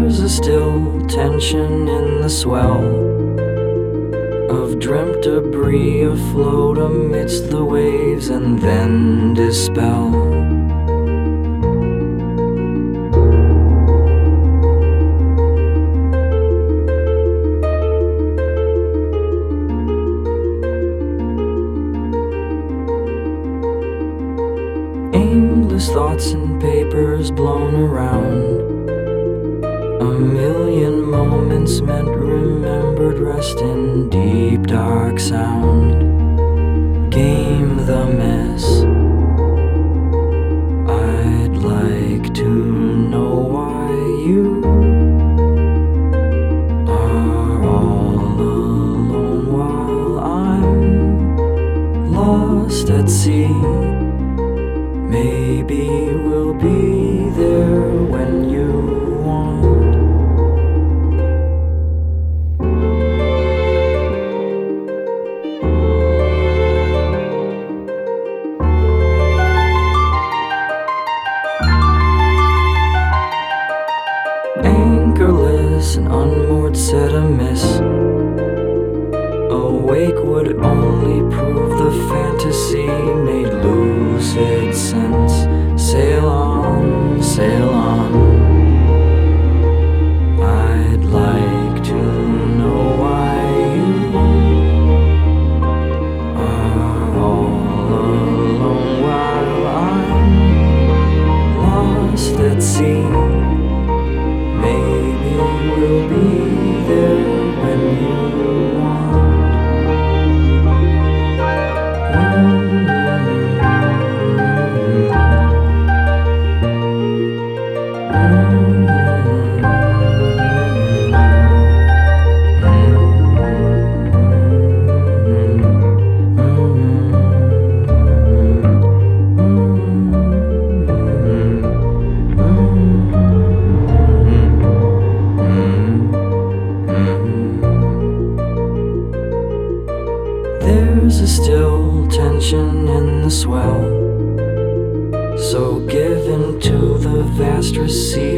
There's a still tension in the swell of dreamt debris afloat amidst the waves and then dispel. Aimless thoughts and papers blown around, a million moments meant remembered rest in deep dark sound. Game the mess. I'd like to know why you are all alone while I'm lost at sea. Maybe we'll be there when you want. Anchorless and unmoored, set amiss. Awake would only prove the fantasy made lucid sense. Sail on, sail on. I'd like to know why you are all alone while I'm lost at sea. Maybe we'll be there when you want. There's a still tension in the swell, so give in to the vast receive.